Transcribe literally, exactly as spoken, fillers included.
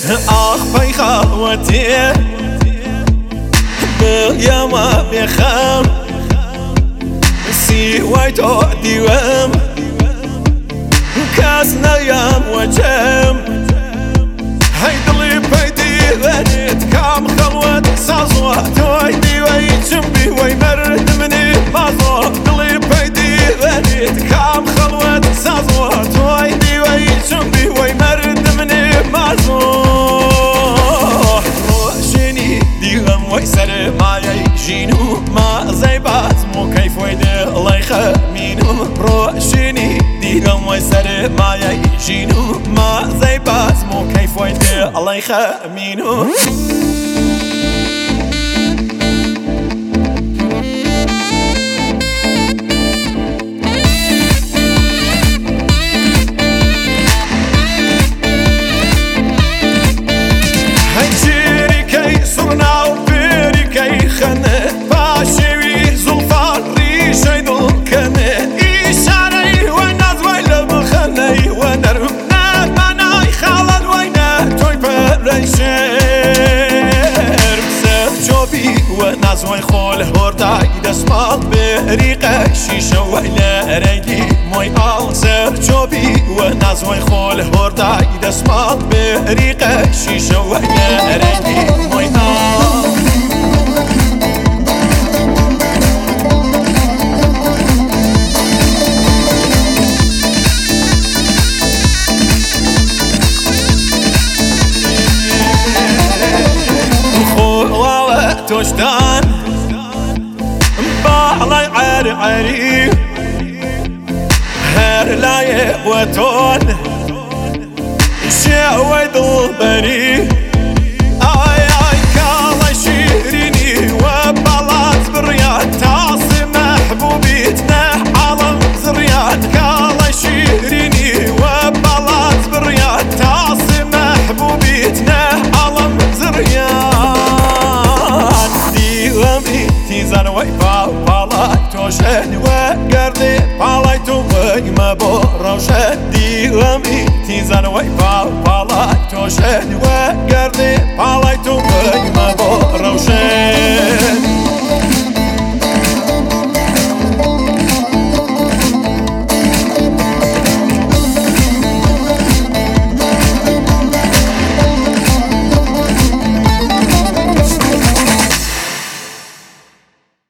آخ پای خاوتی بیا ما بخم سی وای تو دیوم کس نیم وجم هی دلی پیدی ونید کام خلوت سازوا توی دیوی چنبی وی مرد منی مازوا دلی پیدی ونید کام خلوت سازوا توی دیوی چنبی وی مرد منی مازوا روشنی دیوم وی سر مایه جینو ما زیبات مو کیف وی دلی خمینو روشنی دیوم وی سر مایه جینو ما زیبات مو کیف وی دلی خمینو نازوی خول هردای دسمال بریق شیشه و لرنگی موی آل سر چوبی و نازوی خول هردای دسمال بریق شیشه و لرنگی موی آل توشتان باعلي عري عري هر لاي وتون شاوي ضلبري اي اي كالا شيريني وبلاط بالرياض تعصي محبوبيتنا عالم زريات كالا شيريني وبلاط بالرياض تعصي محبوبيتنا عالم زريات تیزان وی پا پالای توشن و گردی پالای تو وی مبو روشن دیومی تیزان وی پا پالای توشن